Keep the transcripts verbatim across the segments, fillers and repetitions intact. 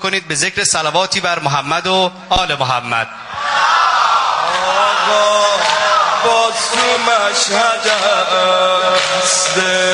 کنید به ذکر صلواتی بر محمد و آل محمد. آقا باز تو مشهد است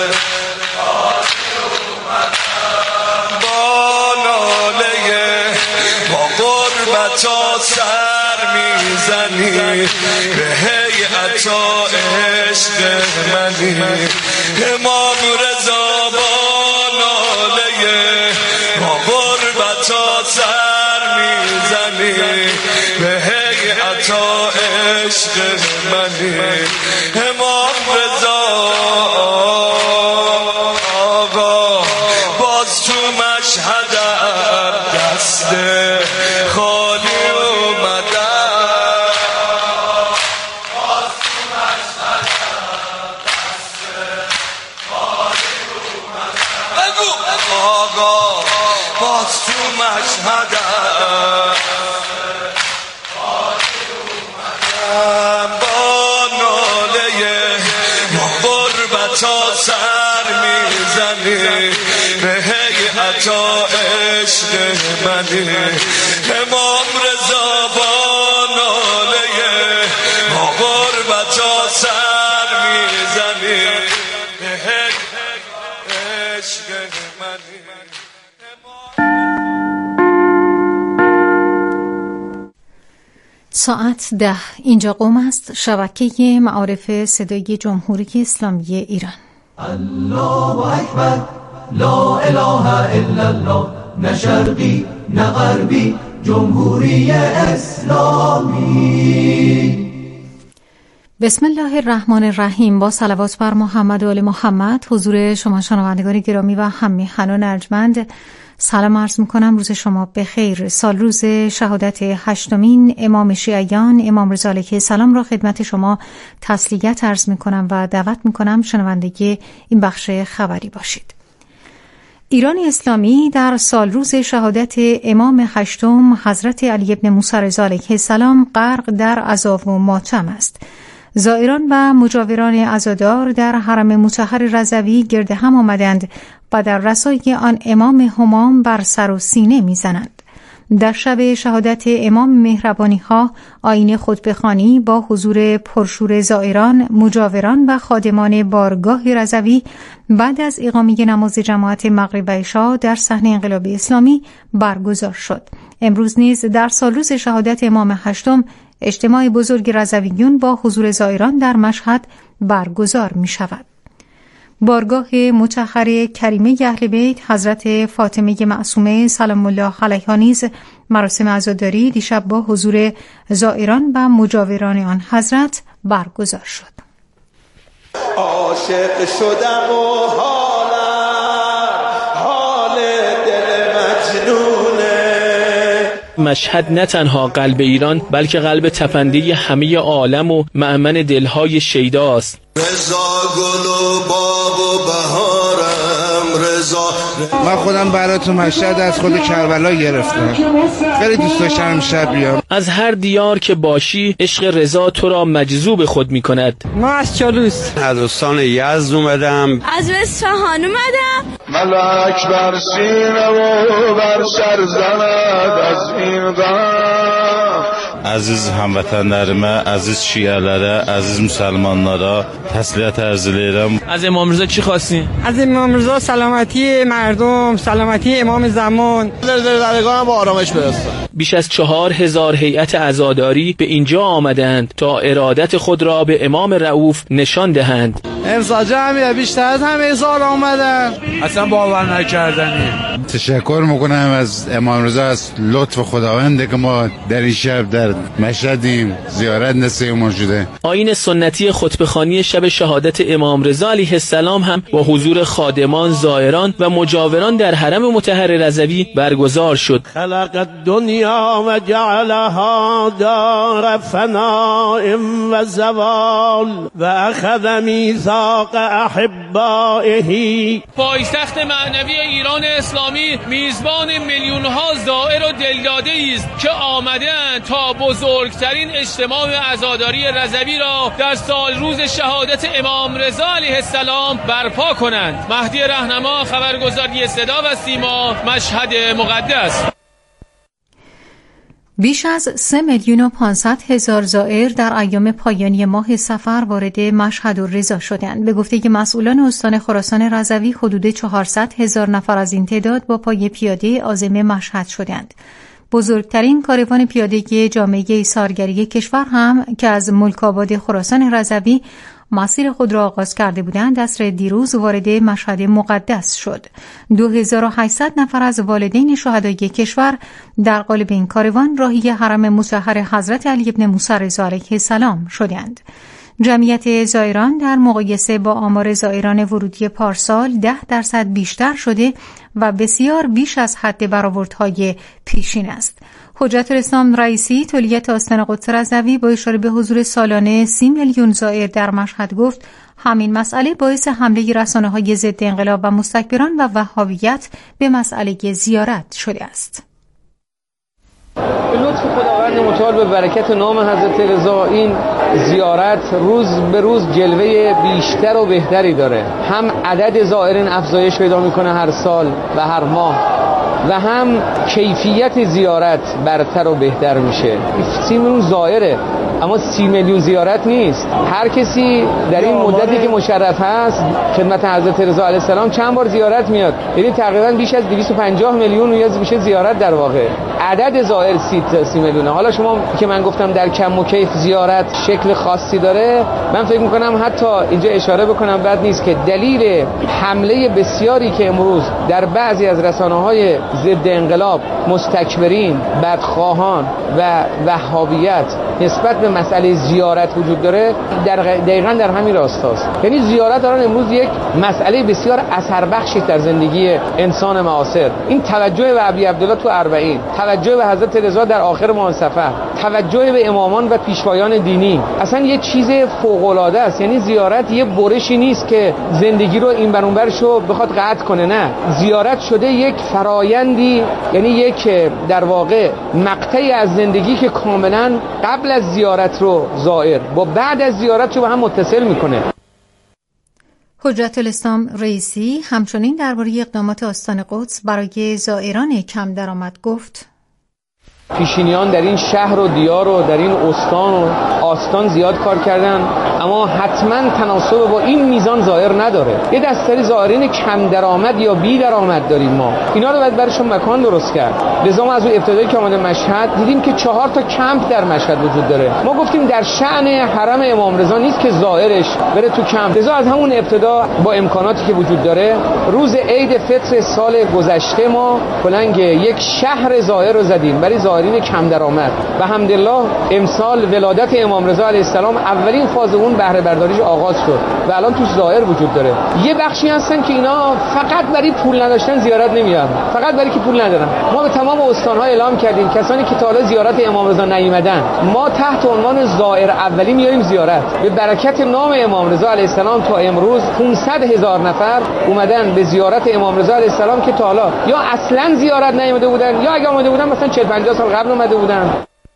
با ناله با غربتا سر میزنی به هیئت عشق منی امام رضا با ناله با غربتا سر میزنی به هیئت عشق منی امام رضا آقا باز تو مشهد دست خالی اومده باز تو مشهد دست خالی اومده آقا باز تو مشهد با ناله با غربتا سر میزنی به هیئت عشق منی امام رضا با ناله با غربتا سر میزنی به هیئت عشق منی. ساعت ده اینجا قم است، شبکه معارف صدای جمهوری اسلامی ایران. الله اکبر لا اله الا الله نه شرقی نه غربی جمهوری اسلامی. بسم الله الرحمن الرحیم. با صلوات بر محمد و آل محمد حضور شما شنوندگان گرامی و هم میهنان ارجمند سلام عرض میکنم. روز شما بخیر. سال روز شهادت هشتمین امام شیعیان امام رضا علیه السلام را خدمت شما تسلیت عرض میکنم و دعوت میکنم شنوندگی این بخش خبری باشید. ایران اسلامی در سال روز شهادت امام هشتم حضرت علی بن موسی رضا علیه السلام غرق در عزا و ماتم است. زائران و مجاوران عزادار در حرم مطهر رضوی گرد هم آمدند و در رسای آن امام همام بر سر و سینه میزنند. در شب شهادت امام مهربانی ها آیین خطبه‌خوانی با حضور پرشور زائران، مجاوران و خادمان بارگاه رضوی بعد از اقامه نماز جماعت مغرب و عشا در صحن انقلاب اسلامی برگزار شد. امروز نیز در سالروز شهادت امام هشتم اجتماع بزرگ رضویون با حضور زائران در مشهد برگزار می شود. بارگاه مطهر کریمه اهل بیت حضرت فاطمه معصومه سلام الله علیها نیز مراسم عزاداری دیشب با حضور زائران و مجاوران آن حضرت برگزار شد. عاشق شدم و حالم حال دل مجنونه. مشهد نه تنها قلب ایران بلکه قلب تپنده همه عالم و مأمن دلهای شیداست. رضا گل و باغ و بهارم رضا. من خودم براتون مشهد از خود کربلا گرفتم، خیلی دوست داشتم امشب بیام. از هر دیار که باشی عشق رضا تو را مجذوب خود می کند. ما از چالوس از استان یزد اومدم، از اصفهان اومدم. ملک بر سینه و بر سر زند از این غم. Aziz hamvətənlərimə, aziz şiələrə, aziz müsəlmanlara təsliyyət ərz edirəm. از امام رضا چی خواستین؟ از امام رضا سلامتی مردم، سلامتی امام زمان. دلدارگان با آرامش برسن. بیش از چهار هزار هیئت عزاداری به اینجا آمدند تا ارادت خود را به امام رؤوف نشان دهند. امسال جمعیت بیشتر از همه سال آمدن. اصلا باور نکردنی. تشکر میکنم از امام رضا، از لطف خداونده که ما در این شب در مشهدیم، زیارت نصیبمون شده. آیین سنتی خطبه‌خوانی شب شهادت امام رضا علیه السلام هم با حضور خادمان، زائران و مجاوران در حرم مطهر رضوی برگزار شد. خلق الدنیا و جعلها دار فناء و زوال و اخذ میثاق احبائه. پایتخت معنوی ایران اسلامی میزبان میلیون ها زائر و دلداده است که آمدند تا بزرگترین اجتماع عزاداری رضوی را در سال روز شهادت امام رضا علیه السلام برپا کنند. مهدی رهنما، خبرگزاری صدا و سیما، مشهد مقدس. بیش از سه میلیون و پانصد هزار زائر در ایام پایانی ماه صفر وارد مشهد و رضا شدند. به گفته مسئولان استان خراسان رضوی حدود چهارصد هزار نفر از این تعداد با پای پیاده عازم مشهد شدند. بزرگترین کاروان پیادگی جامعه ایثارگری کشور هم که از ملک‌آباد خراسان رضوی مسیر خود را آغاز کرده بودند عصر دیروز وارد مشهد مقدس شد. دو هزار و هشتصد نفر از والدین شهدای کشور در قالب این کاروان راهی حرم مطهر حضرت علی ابن موسی رضا علیه السلام شدند. جمعیت زائران در مقایسه با آمار زائران ورودی پارسال ده درصد بیشتر شده و بسیار بیش از حد برآوردهای پیشین است. حجت الاسلام رئیسی تولیت آستان قدس رضوی با اشاره به حضور سالانه سی میلیون زائر در مشهد گفت همین مسئله باعث حمله رسانه‌های ضد انقلاب و مستکبران و وهابیت به مسئله زیارت شده است. به لطف خداوند متعال به برکت نام حضرت رضا این زیارت روز به روز جلوه بیشتر و بهتری داره. هم عدد زائرین افزایش پیدا میکنه هر سال و هر ماه و هم کیفیت زیارت برتر و بهتر میشه. سی میلیون زائره اما سی میلیون زیارت نیست. هر کسی در این مدتی که مشرف هست خدمت حضرت رضا علیه السلام چند بار زیارت میاد، یعنی تقریبا بیش از دویست و پنجاه میلیون نیاز میشه زیارت در واقع. عدد زائر سی تا سی میلیونه. حالا شما که من گفتم در کم و کیف زیارت شکل خاصی داره، من فکر میکنم حتی اینجا اشاره بکنم بد نیست که دلیل حمله بسیاری که امروز در بعضی از رسانه‌های ضد انقلاب مستکبرین، بدخواهان و وهابیت نسبت به مسئله زیارت وجود داره در دقیقاً در همین راستاست. یعنی زیارت الان امروز یک مسئله بسیار اثر بخشی در زندگی انسان معاصر. این توجه به ابی عبدالله تو اربعین، توجه به حضرت رضا در آخر ماه صفر، توجه به امامان و پیشوایان دینی اصلا یه چیز فوق‌العاده است. یعنی زیارت یه برشی نیست که زندگی رو این بر اون برشو بخواد قطع کنه، نه، زیارت شده یک فرایندی، یعنی یک در واقع مقطعی از زندگی که کاملا قبل از زیارت رو زائر با بعد از زیارت رو به هم متصل میکنه. حجت الاسلام رئیسی همچنین درباره اقدامات آستان قدس برای زائران کم درآمد گفت: پیشینیان در این شهر و دیار و در این استان و آستان زیاد کار کردن، اما حتما تناسب با این میزان زائر نداره. یه دستری زائرین کم درآمد یا بی درآمد داریم ما، اینا رو باید براشون مکان درست کرد. لذا ما از اون ابتدایی که آمده مشهد دیدیم که چهار تا کمپ در مشهد وجود داره. ما گفتیم در شأن حرم امام رضا نیست که زائرش بره تو کمپ. لذا از همون ابتدا با امکاناتی که وجود داره روز عید فطر سال گذشته ما پلنگ یک شهر زائر رو زدیم برای زائرین کم درآمد و الحمدلله امسال ولادت امام رضا علیه السلام اولین فاز اون بهره برداریش آغاز شد و الان توش زائر وجود داره. یه بخشی هستن که اینا فقط برای پول نداشتن زیارت نمیان، فقط برای که پول ندارن. ما به تمام استان‌ها اعلام کردیم کسانی که تا حالا زیارت امام رضا نیومدن ما تحت عنوان زائر اولی میایم زیارت. به برکت نام امام رضا علیه السلام تا امروز پانصد هزار نفر اومدن به زیارت امام رضا علیه السلام که تا حالا یا اصلا زیارت نیومده بودن یا اگه اومده بودن مثلا چهل پنجاه سال قبل اومده بودن.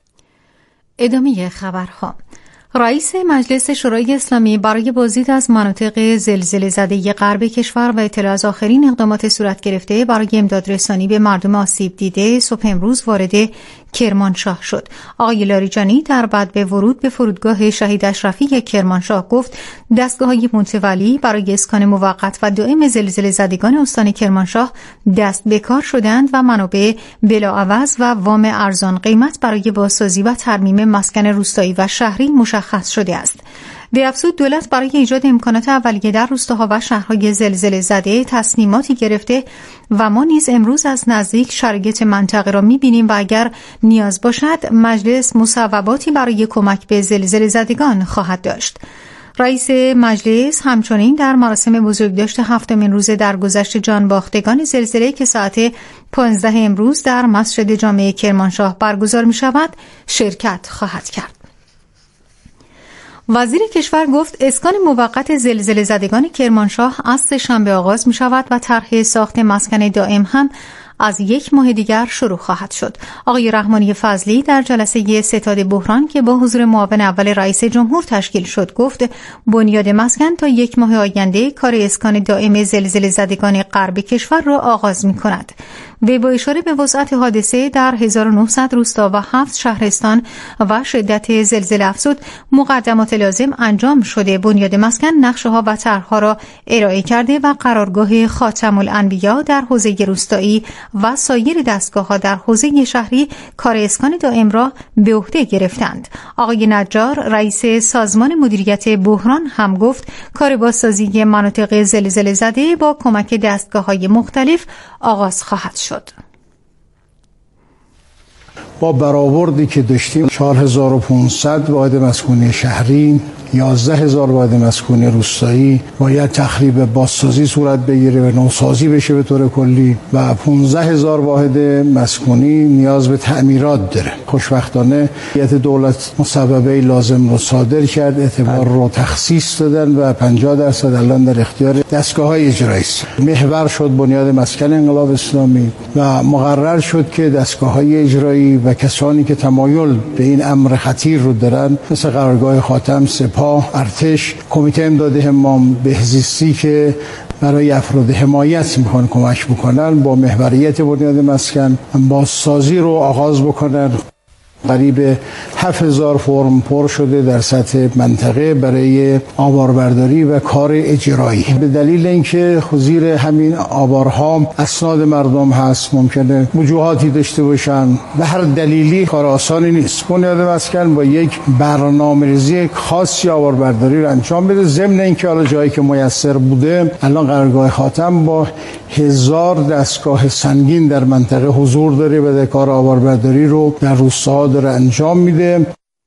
ادامه خبرها. رئیس مجلس شورای اسلامی برای بازدید از مناطق زلزله زده غرب کشور و اطلاع از آخرین اقدامات صورت گرفته برای امداد رسانی به مردم آسیب دیده صبح امروز وارد کرمانشاه شد. آقای لاریجانی در بعد به ورود به فرودگاه شهید اشرفی کرمانشاه گفت دستگاه‌های متولی برای اسکان موقت و دائم زلزله زدگان استان کرمانشاه دست به کار شدند و منابع بلاعوض و وام ارزان قیمت برای بازسازی و ترمیم مسکن روستایی و شهری مشخص شده است. وی افزود دولت برای ایجاد امکانات اولیه در روستاها و شهرهای زلزله زده تصمیماتی گرفته و ما نیز امروز از نزدیک شرایط منطقه را می‌بینیم و اگر نیاز باشد مجلس مصوباتی برای کمک به زلزله زدگان خواهد داشت. رئیس مجلس همچنین در مراسم بزرگداشت هفتمین روز درگذشت جانباختگان زلزله که ساعت پانزده امروز در مسجد جامع کرمانشاه برگزار می‌شود شرکت خواهد کرد. وزیر کشور گفت اسکان موقت زلزله زدگان کرمانشاه از سه‌شنبه آغاز می شود و طرح ساخت مسکن دائم هم از یک ماه دیگر شروع خواهد شد. آقای رحمانی فضلی در جلسه ستاد بحران که با حضور معاون اول رئیس جمهور تشکیل شد گفت بنیاد مسکن تا یک ماه آینده کار اسکان دائم زلزله زدگان غرب کشور را آغاز می کند. وی با اشاره به وسعت حادثه در هزار و نهصد روستا و هفت شهرستان و شدت زلزله افزود مقدمات لازم انجام شده، بنیاد مسکن نقشه‌ها و طرح‌ها را ارائه کرده و قرارگاه خاتم الانبیا در حوزه روستایی و سایر دستگاه‌ها در حوزه شهری کار اسکان دائم را به عهده گرفتند. آقای نجار رئیس سازمان مدیریت بحران هم گفت کار بازسازی مناطق زلزله زده با کمک دستگاه‌های مختلف آغاز خواهد شد. با برآوردی که داشتیم چهار هزار و پانصد واحد مسکونی شهری، یازده هزار واحد مسکونی روستایی باید تخریب بازسازی صورت بگیره و نوسازی بشه به طور کلی و پانزده هزار واحد مسکونی نیاز به تعمیرات داره. خوشبختانه هیئت دولت مصوبه لازم رو صادر کرد، اعتبار رو تخصیص دادن و پنجاه درصد الان در اختیار دستگاه‌های اجرایی است. محور شد بنیاد مسکن انقلاب اسلامی و مقرر شد که دستگاه‌های اجرایی و کسانی که تمایل به این امر خطیر رو دارن مثل قرارگاه خاتم، سپاه، ارتش، کمیته امداد همام، بهزیستی که برای افراد حمایت میخوان کمک بکنن با محوریت بنیاد مسکن بازسازی رو آغاز بکنن. قریب هفت هزار فرم پر شده در سطح منطقه برای آباربرداری و کار اجرایی. به دلیل اینکه زیر همین آبارها اسناد مردم هست، ممکنه وجوهاتی داشته باشن و هر دلیلی کار آسانی نیست. بنیاد مسکن با یک برنامه‌ریزی خاصی آباربرداری رو انجام بده. ضمن اینکه حالا جایی که میسر بوده الان قرارگاه خاتم با هزار دستگاه سنگین در منطقه حضور داره و کار آباربرداری رو در روستاها داره انجام میده.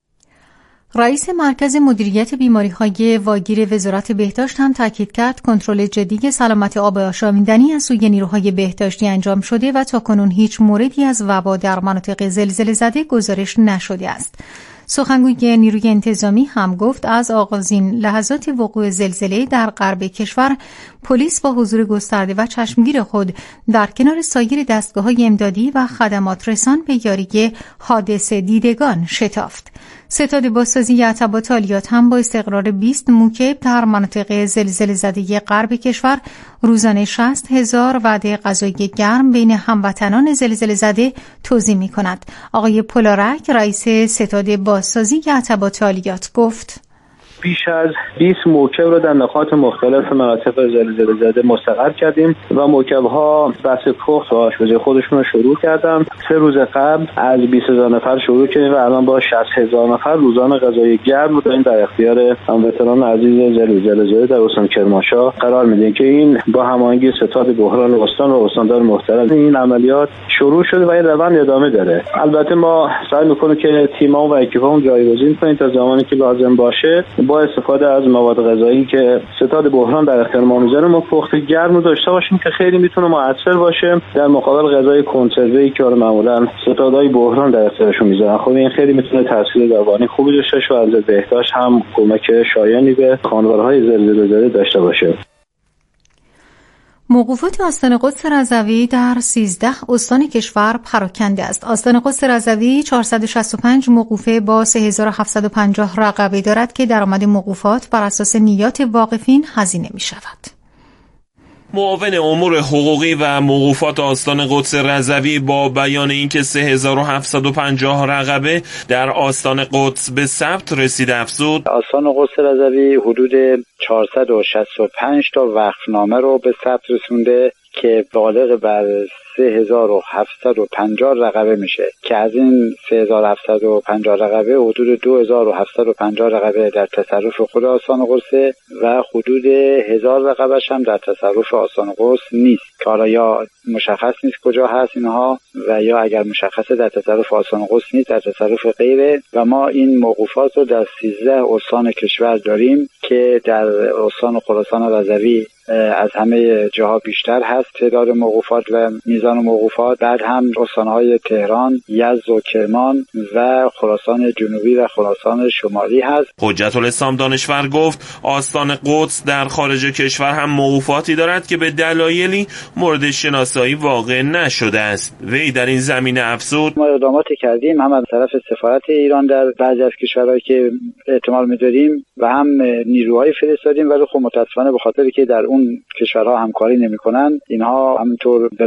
رئیس مرکز مدیریت بیماری‌های واگیر وزارت بهداشت هم تاکید کرد کنترل جدی سلامت آب آشامیدنی از سوی نیروهای بهداشتی انجام شده و تاکنون هیچ موردی از وبا در مناطق زلزله زده گزارش نشده است. سخنگوی نیروی انتظامی هم گفت از آغازین لحظات وقوع زلزله در غرب کشور پلیس با حضور گسترده و چشمگیر خود در کنار سایر دستگاه‌های امدادی و خدمات رسان به یاری حادثه دیدگان شتافت. ستاد بازسازی عتبات عالیات هم با استقرار بیست موکب در مناطق زلزله زده غرب کشور روزانه شصت هزار وعده غذای گرم بین هموطنان زلزله زده توزیع می کند. آقای پولارک رئیس ستاد بازسازی عتبات عالیات گفت بیش از بیست موکب رو در نقاط مختلف مناطق زلزله زده مستقر کردیم و موکب‌ها بحث پخت و آشپزی خودشون رو شروع کردن. سه روز قبل از بیست هزار نفر شروع کردیم و الان با شصت هزار نفر روزانه غذای گرم رو داریم در اختیار هموطنان عزیز زلزله زده در استان کرمانشاه قرار میدیم که این با هماهنگی ستاد بحران استان و استاندار محترم این عملیات شروع شده و این روند ادامه داره. البته ما سعی می‌کنیم که تیم‌ها و اکیپمون جایگزین کنیم تا زمانی که لازم باشه با استفاده از مواد غذایی که ستاد بحران در اختیار ما میذاره ما پخت گرم رو داشته باشیم که خیلی میتونه موثر باشه در مقابل غذای کنسروی که معمولا ستادهای بحران در اختیارشون میذارن. خب این خیلی میتونه تاثیر دوانی خوبی داشته باشه و از بهداشت هم کمک شایانی به خانوارهای زلزله زده داشته باشه. موقوفات آستان قدس رضوی در سیزده استان کشور پراکنده است. آستان قدس رضوی چهارصد و شصت و پنج موقوفه با سه هزار و هفتصد و پنجاه رقبه دارد که درآمد موقوفات بر اساس نیات واقفین هزینه می شود. معاون امور حقوقی و موقوفات آستان قدس رضوی با بیان اینکه سه هزار و هفتصد و پنجاه رقبه در آستان قدس به ثبت رسیده افزود آستان قدس رضوی حدود چهارصد و شصت و پنج تا وقفنامه رو به ثبت رسونده که بالغ بر سه هزار و هفتصد و پنجاه رقبه میشه که از این سه هزار و هفتصد و پنجاه رقبه حدود دو هزار و هفتصد و پنجاه رقبه در تصرف خود آستان قدس و حدود هزار رقبهش هم در تصرف آستان قدس نیست که حالا یا مشخص نیست کجا هست اینها و یا اگر مشخصه در تصرف آستان قدس نیست در تصرف غیره و ما این موقوفات رو در سیزده استان کشور داریم که در استان خراسان رضوی از همه جاها بیشتر هست تعداد موقوفات و میزان موقوفات. بعد هم استانهای تهران، یزد و کرمان و خراسان جنوبی و خراسان شمالی هست. حجت الاسلام دانشور گفت آستان قدس در خارج کشور هم موقوفاتی دارد که به دلایلی مورد شناسایی واقع نشده است. وی در این زمینه افزود ما اقداماتی کردیم هم از طرف سفارت ایران در بعضی از کشورهایی که احتمال می‌داریم و هم نیروهای فرستادیم ولی خب متأسفانه به خاطری که در اون کشورها همکاری نمی‌کنن اینها همینطور بلا شناسایی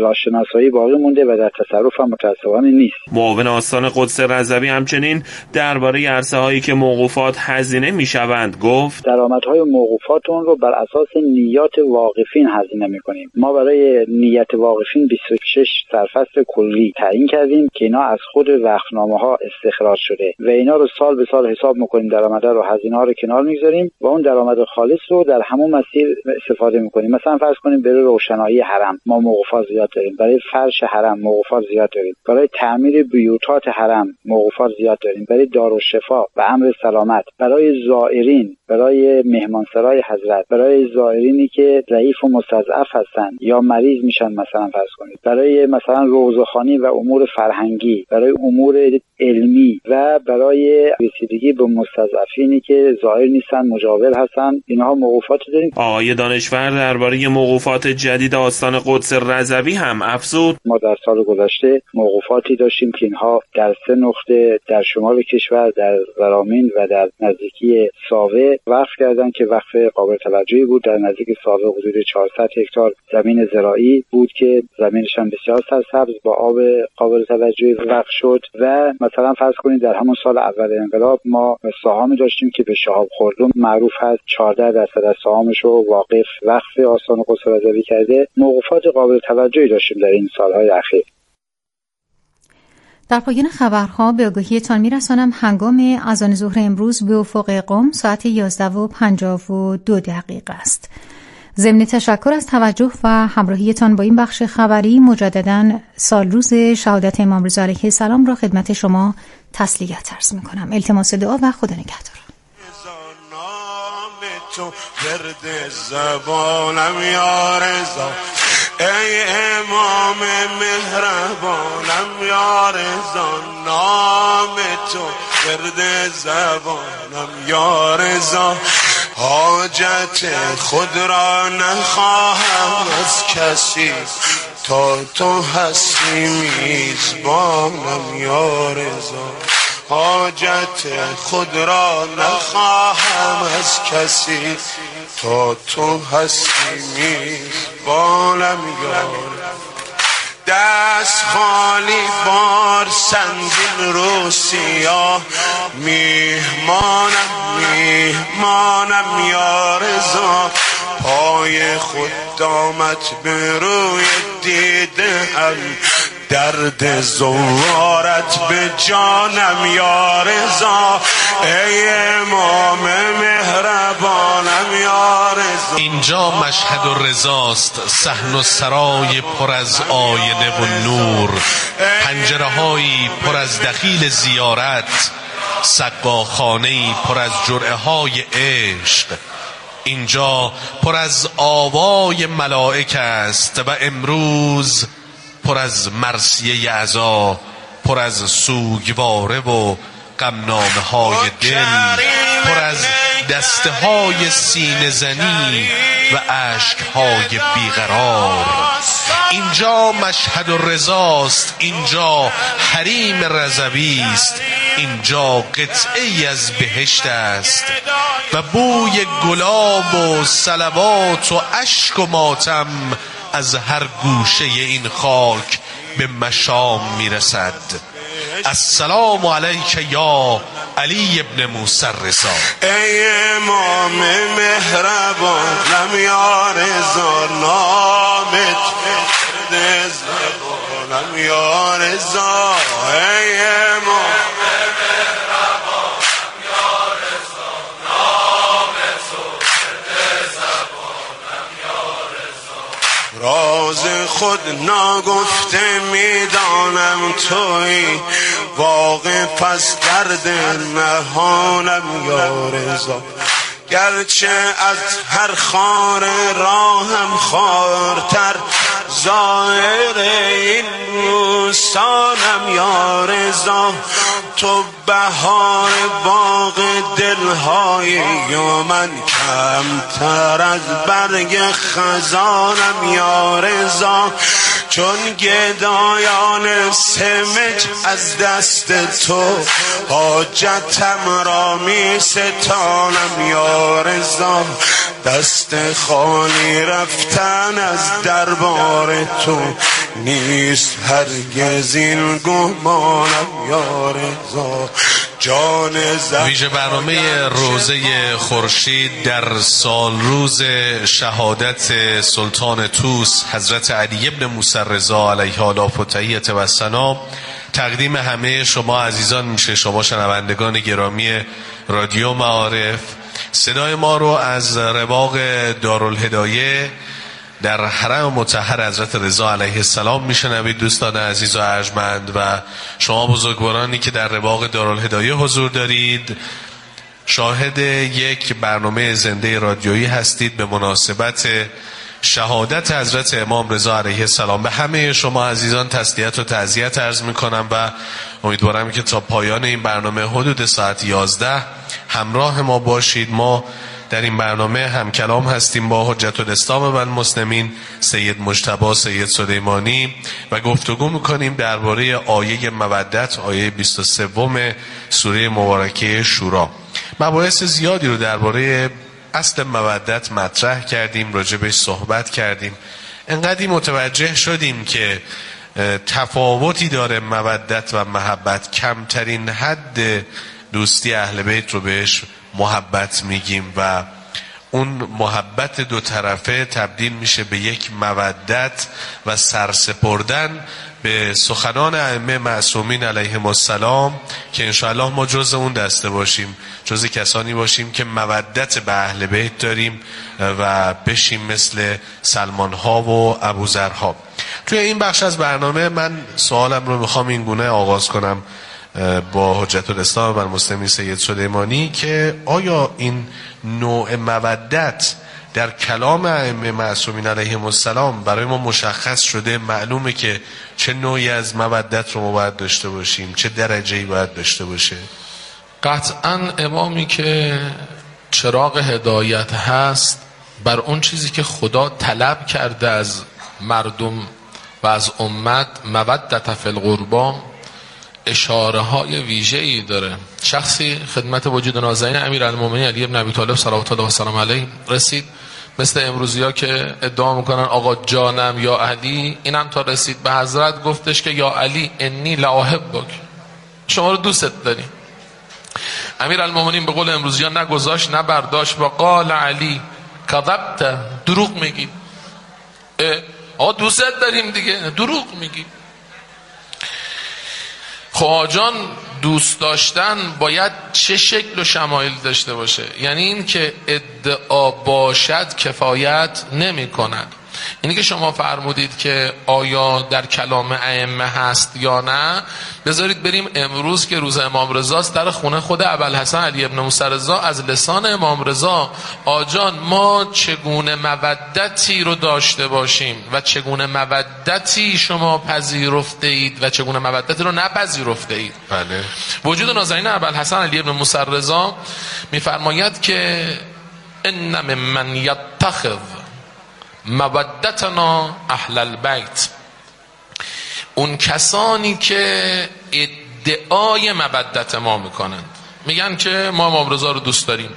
نامساوی باقی مونده و در تصرف هم متاسفانه نیست. معاون آستان قدس رضوی همچنین درباره عرصه هایی که موقوفات هزینه میشوند گفت درآمدهای موقوفات اون رو بر اساس نیات واقفین هزینه میکنیم. ما برای نیت واقفین بیست و شش سرفصل کلی تعیین کردیم که اینا از خود وقفنامه ها استخراج شده و اینا رو سال به سال حساب میکنیم، درآمد رو هزینه ها رو کنار میگذاریم و اون درآمد خالص رو در همون مسیر استفاده میکنیم. مثلا فرض کنیم برای روشنایی حرم ما موقوفات زیاد داریم، برای فرش حرم موقوفات زیاد داریم، برای تعمیر بیوتات حرم موقوفات زیاد داریم، برای دارالشفا و امر سلامت، برای زائرین، برای مهمانسرای حضرت، برای زائرینی که ضعیف و مستضعف هستن یا مریض میشن مثلا فرض کنید، برای مثلا روضه‌خوانی و امور فرهنگی، برای امور علمی و برای رسیدگی به مستضعفینی که زائر نیستن مجاور هستن، اینها موقوفات داریم. آقای دانشور درباره موقوفات جدید آستان قدس رضوی هم افزود ما در سال گذشته موقوفاتی داشتیم که اینها در سه نقطه در شمال کشور، در زرامین و در نزدیکی ساوه وقف کردن که وقف قابل توجهی بود. در نزدیک ساوه حدود چهارصد هکتار زمین زراعی بود که زمینش هم بسیار سرسبز با آب قابل توجهی وقف شد و مثلا فرض کنید در همون سال اول انقلاب ما سهامی داشتیم که به شهاب خردون معروف هست، چهارده درصد از سهامش رو واقف وقف آستان قدس رضوی کرده. موقوفات قابل توجهی داشتیم در این سالهای اخیر. در پایان خبرها به آگاهیتان میرسانم هنگام اذان ظهر امروز به افق قم ساعت یازده و پنجاه و دو دقیقه است. ضمن تشکر از توجه و همراهیتان با این بخش خبری، مجدداً سال روز شهادت امام رضا علیه السلام را خدمت شما تسلیت عرض می‌کنم. التماس دعا و خدا نگهدار. تو ورد زبانم یا رضا، ای امام مهربانم یا رضا، نام تو ورد زبانم یا رضا، حاجت خود را نخواهم از کسی تا تو هستی میزبانم یا رضا، حاجت خود را نخواهم از کسی تا تو هستی میزبانم یا رضا. دست خالی بار سنگین رو سیاه، میهمانم میهمانم یا رضا، پای خود دامت به روی دیده هم، درد زوارت به جانم یا رضا، ای امام مهربانم یا رضا. اینجا مشهد و رضاست، صحن و سرای پر از آینه و نور، پنجره هایی پر از دخیل زیارت، سقاخانه‌ای پر از جرعه های عشق. اینجا پر از آوای ملائک است و امروز پر از مرثیه عزا، پر از سوگواره و غمنامه های دل، پر از دسته های سینه زنی و عشق های بیقرار. اینجا مشهد و رضاست، اینجا حریم رضوی است، اینجا قطعه‌ای از بهشت است و بوی گلاب و صلوات و اشک و ماتم از هر گوشه این خاک به مشام میرسد. السلام علیک یا علی ابن موسی الرضا، ای امام مهربانم یا رضا، نامت ورد زبانم یا رضا، ای امام راز خود ناگفته میدانم توی، واقف از درد نهانم یا رضا، گرچه از هر خار راهم خارتر، ظاهر این بوستانم یا رضا، تو بهار باغ دلهای من، کمتر از برگ خزانم یا رضا، چون گدایان سمج از دست تو، حاجتم را می ستانم یا رضا، دست خالی رفتن از دربار تو نیست هرگز این گمانم یا رضا جان زن. ویژه برنامه روزه خورشید در سال روز شهادت سلطان طوس حضرت علی ابن موسی رضا علیه آلاف و تحیت و ثنا تقدیم همه شما عزیزان میشه، شما شنوندگان گرامی رادیو معارف. صدای ما رو از رواق دارالهدایه در حرم مطهر حضرت رضا علیه السلام میشنوید دوستان عزیز و ارجمند، و شما بزرگوارانی که در رواق دارالهدایه حضور دارید شاهد یک برنامه زنده رادیویی هستید به مناسبت شهادت حضرت امام رضا علیه السلام. به همه شما عزیزان تسلیت و تعزیت عرض میکنم و امیدوارم که تا پایان این برنامه حدود ساعت یازده همراه ما باشید. ما در این برنامه هم کلام هستیم با حجت الاسلام و المسلمین سید مجتبی سید سلیمانی و گفتگو میکنیم درباره آیه مودت، آیه بیست و سه سوره مبارکه شورا. مباحث زیادی رو درباره اصل مودت مطرح کردیم، راجبش صحبت کردیم. انقدری متوجه شدیم که تفاوتی داره مودت و محبت، کمترین حد دوستی اهل بیت رو بهش محبت میگیم و اون محبت دو طرفه تبدیل میشه به یک مودت و سرسپردن به سخنان ائمه معصومین علیهم السلام که انشاءالله ما جز اون دسته باشیم، جز کسانی باشیم که مودت به اهل بیت داریم و بشیم مثل سلمان ها و ابوذر ها. توی این بخش از برنامه من سوالم رو میخوام این گونه آغاز کنم با حجت الاسلام و المسلمین سید سلیمانی که آیا این نوع مودت در کلام ائمه معصومین علیهم السلام برای ما مشخص شده؟ معلومه که چه نوعی از مودت رو ما باید داشته باشیم، چه درجه‌ای باید داشته باشه؟ قطعا امامی که چراغ هدایت هست بر اون چیزی که خدا طلب کرده از مردم و از امت، مودت فی القربا، اشاره های ویژه ای داره. شخصی خدمت وجود نازنین امیرالمومنین علی ابن ابی طالب صلوات الله و سلام علیه رسید، مثل امروزی ها که ادعا میکنن آقا جانم یا علی. اینم تا رسید به حضرت گفتش که یا علی انی لاحبک، شما رو دوست داریم. امیرالمومنین به قول امروزی ها نگذاشت نه برداشت و قال علی کذبت، دروغ میگی. آقا دوست داریم دیگه، دروغ میگی. خب جان دوست داشتن باید چه شکل و شمایل داشته باشه؟ یعنی این که ادعا باشد کفایت نمی کند. اینی که شما فرمودید که آیا در کلام ائمه هست یا نه، بذارید بریم امروز که روز امام رضاست در خونه خود ابوالحسن علی ابن موسی رضا از لسان امام رضا آجان ما چگونه مودتی رو داشته باشیم و چگونه مودتی شما پذیرفته اید و چگونه مودتی رو نپذیرفته اید. بله. وجود نازنین ابوالحسن علی ابن موسی رضا میفرماید که ان ممن یتخذ مودتنا اهل البیت، اون کسانی که ادعای مودت ما میکنند، میگن که ما امام رضا رو دوست داریم.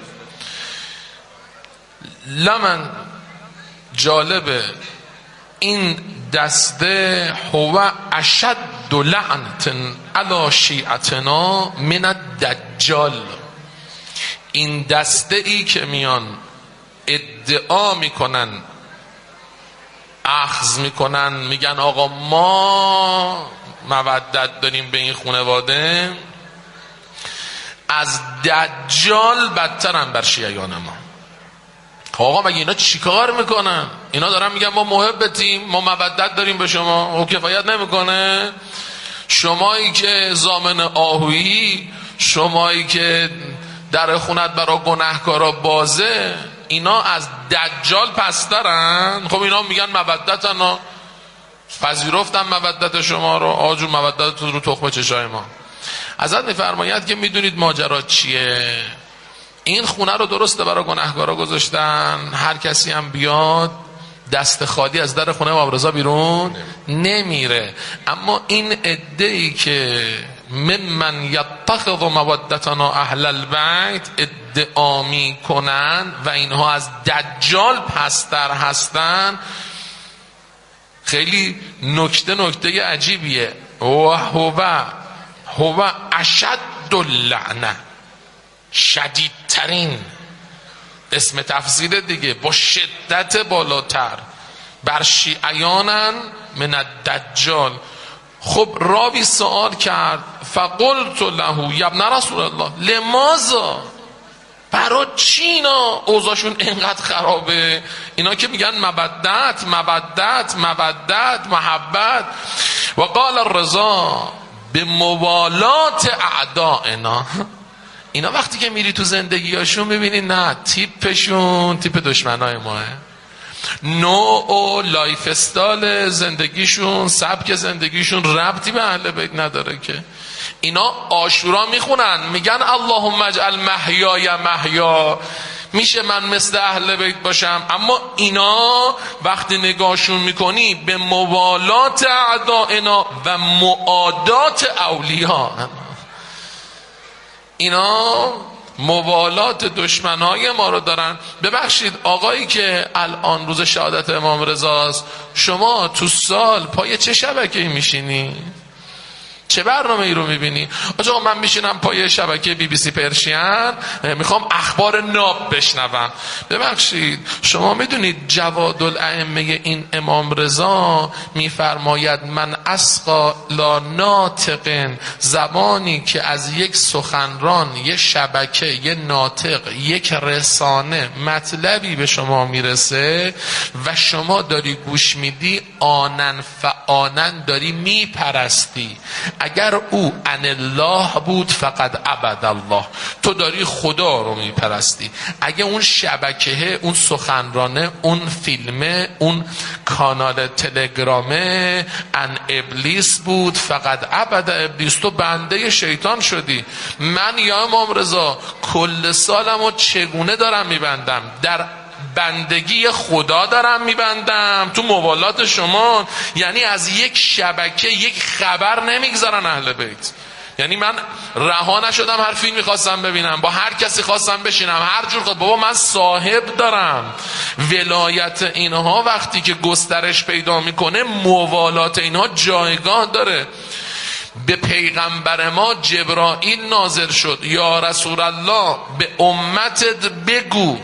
لمن جالبه این دسته هو اشد لعنت علی شیعتنا من الدجال. این دسته ای که میان ادعا میکنن، اخذ میکنن، میگن آقا ما مودت داریم به این خانواده، از دجال بدترن بر شیعیان ما. آقا مگه اینا چیکار میکنن؟ اینا دارن میگن ما محبتیم، ما مودت داریم به شما، او کفایت نمیکنه؟ شمایی که ضامن آهویی، شمایی که در خونت برای گناهکارا بازه، اینا از دجال پسترن. خب اینا میگن مودتن، پذیرفتن مودت شما رو، آجور مودت رو تخم چشای ما. حضرت میفرماید که میدونید ماجرا چیه؟ این خونه رو درسته برای گناهکارا گذاشتن، هر کسی هم بیاد دست خالی از در خونه امام رضا بیرون نمیره. اما این ادعی که ممن یتخذ مودتنا اهل البیت، ادعا می کنن و اینها از دجال پستر هستن، خیلی نکته نکته عجیبیه. و هو هو اشد اللعنه، شدیدترین، اسم تفسیر دیگه، با شدت بالاتر بر شیعیانن من الدجال. خب راوی سوال کرد فقلت له یا ابن رسول الله لماذا، برای چی اینا اوضاعشون اینقدر خرابه؟ اینا که میگن مودت مودت مودت محبت. و قال الرضا به موالات اعدائنا. اینا وقتی که میری تو زندگیاشون میبینی نه تیپشون تیپ دشمنای ماه، نوع و لایف استایل زندگیشون، سبک زندگیشون ربطی به اهل بیت نداره که. اینا عاشورا میخونن میگن اللهم اجعل محیای محیا، میشه من مثل اهل بیت باشم، اما اینا وقتی نگاهشون میکنی به موالات اعدائنا و معادات اولیاء. اینا موالات دشمنای ما رو دارن. ببخشید آقایی که الان روز شهادت امام رضاست، شما تو سال پای چه شبکه‌ای میشینی؟ چه برنامه ای رو میبینی؟ آقا من میشینم پای شبکه بی بی سی پرشین، میخوام اخبار ناب بشنوم. ببخشید شما میدونید جواد الائمه این امام رضا میفرماید من اسقا لا ناطق، زبانی که از یک سخنران، یک شبکه، یک ناطق، یک رسانه مطلبی به شما میرسه و شما داری گوش میدی، آنن فآنن داری میپرستی. اگر او ان الله بود فقط عبد الله، تو داری خدا رو میپرستی. اگه اون شبکه، اون سخنرانه، اون فیلمه، اون کانال تلگرامه ان ابلیس بود فقط عبد ابلیس، تو بنده شیطان شدی. من یا امام رضا کل سالمو چگونه دارم میبندم؟ در بندگی خدا دارم میبندم، تو موالات شما. یعنی از یک شبکه یک خبر نمیگذارن اهل بیت. یعنی من رها نشدم هر فیلمی خواستم ببینم، با هر کسی خواستم بشینم، هر جور خواست. بابا من صاحب دارم. ولایت اینها وقتی که گسترش پیدا میکنه، موالات اینها جایگاه داره. به پیغمبر ما جبرائیل نازل شد یا رسول الله به امتت بگو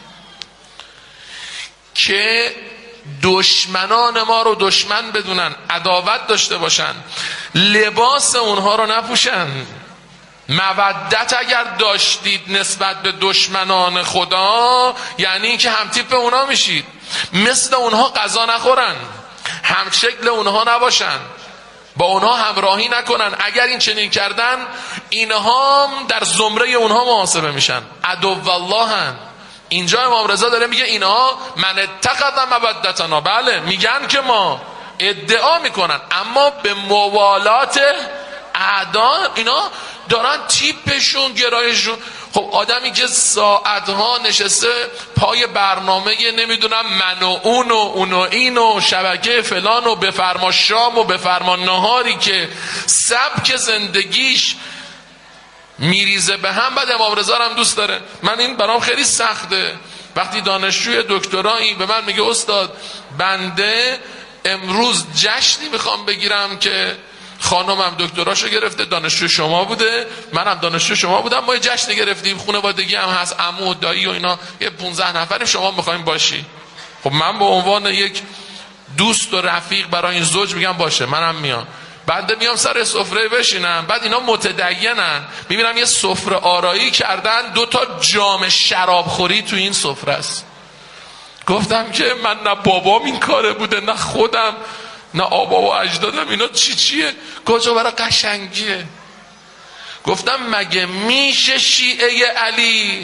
که دشمنان ما رو دشمن بدونن، عداوت داشته باشن، لباس اونها رو نپوشن. مودت اگر داشتید نسبت به دشمنان خدا، یعنی اینکه همتیپ اونها میشید، مثل اونها غذا نخورن، هم شکل اونها نباشن، با اونها همراهی نکنن. اگر این چنین کردن، اینها در زمره اونها محاسبه میشن، عدو اللهن. اینجا امام رضا داره میگه اینها من اتخذ مودتنا، بله میگن که ما، ادعا میکنن، اما به موالات اعدا اینا دارن تیپشون، گرایشون. خب آدمی که ساعتها نشسته پای برنامه نمیدونم من و اون و اون و این و شبکه فلان و بفرما شام و بفرما نهاری که سبک زندگیش میریزه به هم، بعد امام رضا هم دوست داره. من این برام خیلی سخته وقتی دانشجوی دکترایی به من میگه استاد بنده امروز جشنی میخوام بگیرم که خانمم دکتراشو گرفته، دانشجو شما بوده، منم دانشجو شما بودم، ما یه جشن گرفتیم، خانوادگی هم هست، عمو و دایی و اینا، یه پونزده نفریم، شما میخوایم باشی. خب من به عنوان یک دوست و رفیق برای این زوج میگم باشه، منم میام. بعد میام سر سفره بشینم، بعد اینا متدینن، میبینم یه سفره آرایی کردن، دو تا جام شراب خوری تو این سفره است. گفتم که من نه بابام این کاره بوده، نه خودم، نه آبا و اجدادم، اینا چی چیه؟ کجا برای قشنگیه. گفتم مگه میشه شیعه علی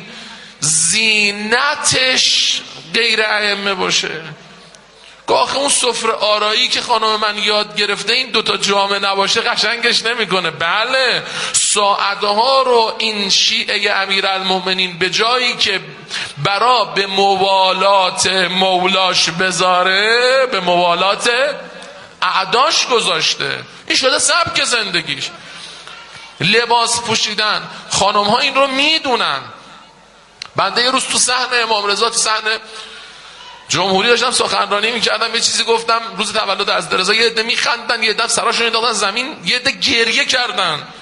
زینتش غیر ائمه باشه؟ آخه اون سفره آرایی که خانم من یاد گرفته این دوتا جامه نباشه قشنگش نمیکنه. بله ساعدها رو این شیعه امیرالمومنین به جایی که برا به موالات مولاش بذاره، به موالات اعداش گذاشته. این شده سبک زندگیش. لباس پوشیدن، خانم ها این رو میدونن. بنده یه روز تو صحن امام رضا، تو صحن جمهوری داشتم سخنرانی میکردم، یه چیزی گفتم روز تولد از رضا، یه عده میخندن، یه عده سراشون انداختن زمین، یه عده گریه کردن.